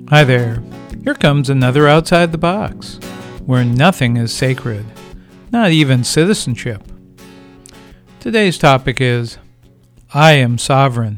Hi there. Here comes another Outside the Box, where nothing is sacred, not even citizenship. Today's topic is, I am sovereign.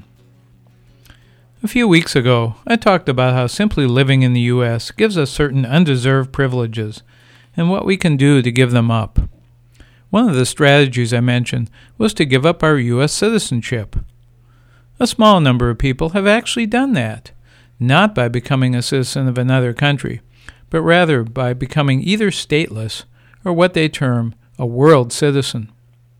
A few weeks ago, I talked about how simply living in the U.S. gives us certain undeserved privileges, and what we can do to give them up. One of the strategies I mentioned was to give up our U.S. citizenship. A small number of people have actually done that, not by becoming a citizen of another country, but rather by becoming either stateless or what they term a world citizen.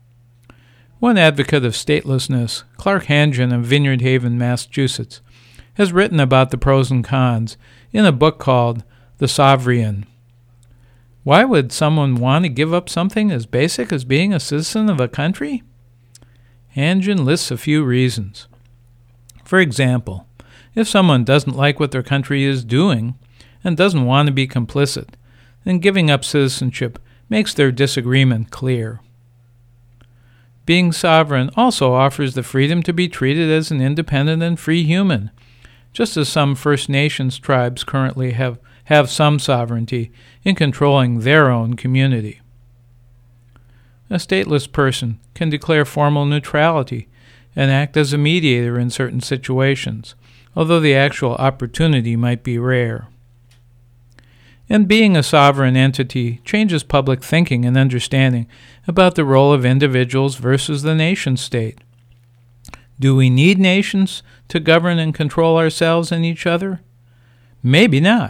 One advocate of statelessness, Clark Hangen of Vineyard Haven, Massachusetts, has written about the pros and cons in a book called The Sovereign. Why would someone want to give up something as basic as being a citizen of a country? Hangen lists a few reasons. For example, if someone doesn't like what their country is doing and doesn't want to be complicit, then giving up citizenship makes their disagreement clear. Being sovereign also offers the freedom to be treated as an independent and free human, just as some First Nations tribes currently have some sovereignty in controlling their own community. A stateless person can declare formal neutrality and act as a mediator in certain situations, although the actual opportunity might be rare. And being a sovereign entity changes public thinking and understanding about the role of individuals versus the nation-state. Do we need nations to govern and control ourselves and each other? Maybe not.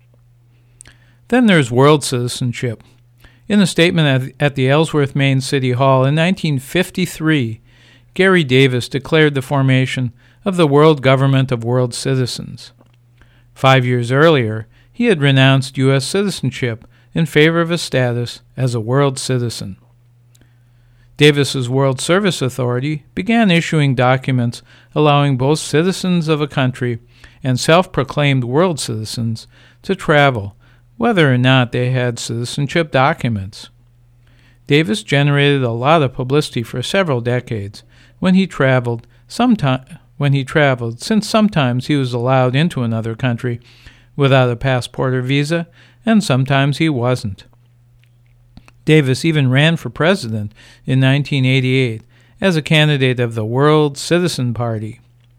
Then there's world citizenship. In a statement at the Ellsworth, Maine City Hall in 1953, Gary Davis declared the formation of the World Government of World Citizens. 5 years earlier, he had renounced U.S. citizenship in favor of a status as a world citizen. Davis's World Service Authority began issuing documents allowing both citizens of a country and self-proclaimed world citizens to travel, whether or not they had citizenship documents. Davis generated a lot of publicity for several decades when he traveled, since sometimes he was allowed into another country without a passport or visa, and sometimes he wasn't. Davis even ran for president in 1988 as a candidate of the World Citizen Party.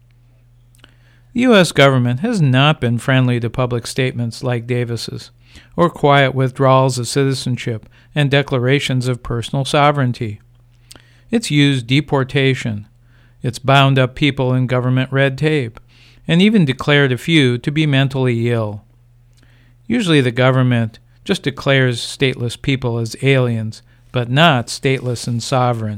The U.S. government has not been friendly to public statements like Davis's, or quiet withdrawals of citizenship and declarations of personal sovereignty. It's used deportation. It's bound up people in government red tape, and even declared a few to be mentally ill. Usually the government just declares stateless people as aliens, but not stateless and sovereign.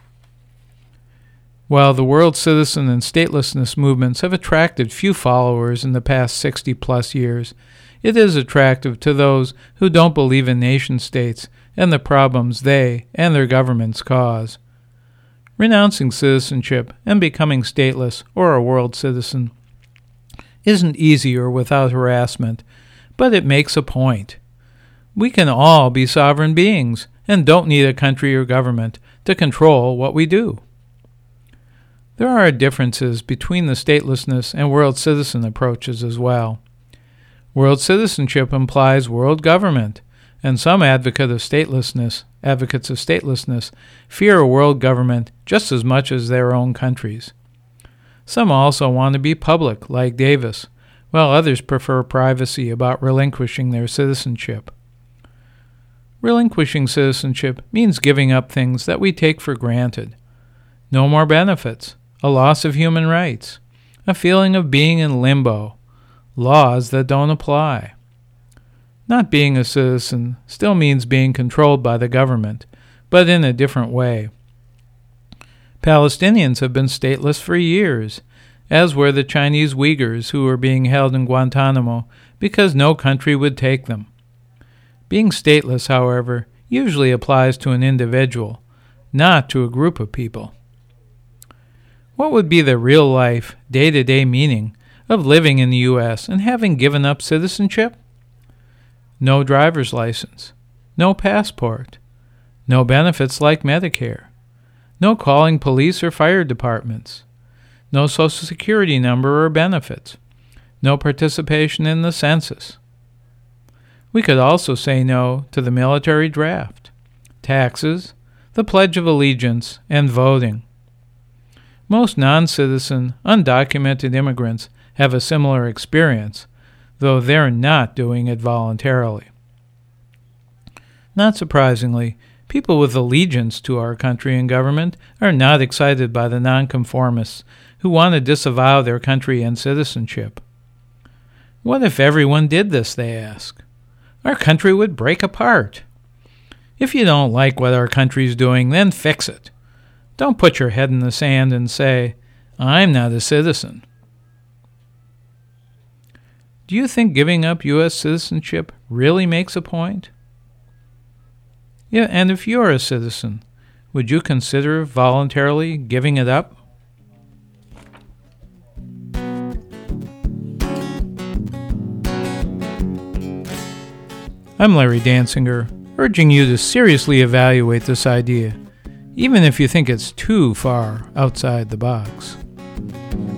While the world citizen and statelessness movements have attracted few followers in the past 60-plus years, it is attractive to those who don't believe in nation-states and the problems they and their governments cause. Renouncing citizenship and becoming stateless or a world citizen isn't easy or without harassment, but it makes a point. We can all be sovereign beings and don't need a country or government to control what we do. There are differences between the statelessness and world citizen approaches as well. World citizenship implies world government, and some advocates of statelessness fear a world government just as much as their own countries. Some also want to be public, like Davis, while others prefer privacy about relinquishing their citizenship. Relinquishing citizenship means giving up things that we take for granted. No more benefits, a loss of human rights, a feeling of being in limbo, laws that don't apply. Not being a citizen still means being controlled by the government, but in a different way. Palestinians have been stateless for years, as were the Chinese Uyghurs who were being held in Guantanamo because no country would take them. Being stateless, however, usually applies to an individual, not to a group of people. What would be the real-life, day-to-day meaning of living in the U.S. and having given up citizenship? No driver's license, no passport, no benefits like Medicare, no calling police or fire departments, no Social Security number or benefits, no participation in the census. We could also say no to the military draft, taxes, the Pledge of Allegiance, and voting. Most non-citizen, undocumented immigrants have a similar experience, though they're not doing it voluntarily. Not surprisingly, people with allegiance to our country and government are not excited by the nonconformists who want to disavow their country and citizenship. What if everyone did this, they ask? Our country would break apart. If you don't like what our country's doing, then fix it. Don't put your head in the sand and say, I'm not a citizen. Do you think giving up U.S. citizenship really makes a point? Yeah, and if you're a citizen, would you consider voluntarily giving it up? I'm Larry Dansinger, urging you to seriously evaluate this idea, even if you think it's too far outside the box.